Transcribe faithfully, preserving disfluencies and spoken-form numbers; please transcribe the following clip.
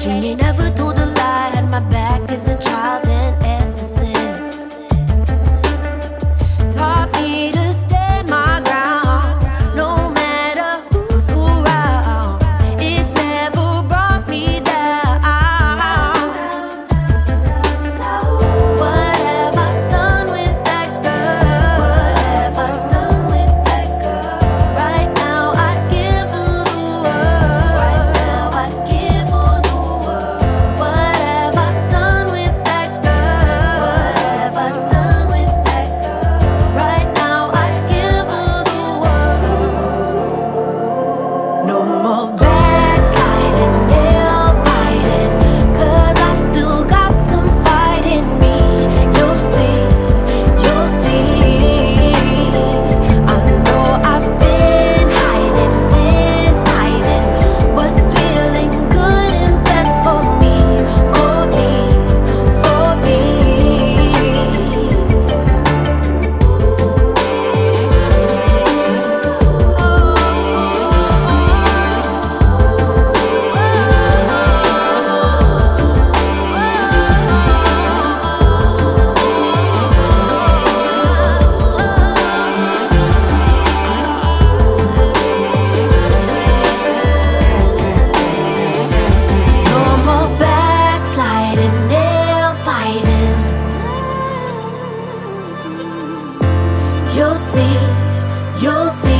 She ain't never told a lie, had my back as a child and ever since. Taught me to stand my ground, no matter who's around. It's never brought me down. What have I done with that girl? What have I done with that girl? Right now I'd give her the world. Right now I'd give her the world. What have I done with that girl? What have I done with that girl? Right now I'd give her the world. No more backsliding, nail biting, 'cause I still got some fight in me. You'll see, you'll see. I know I've been hiding, deciding what's feeling good and best for me, for me, for me. No more backsliding, nail biting. You'll see, you'll see.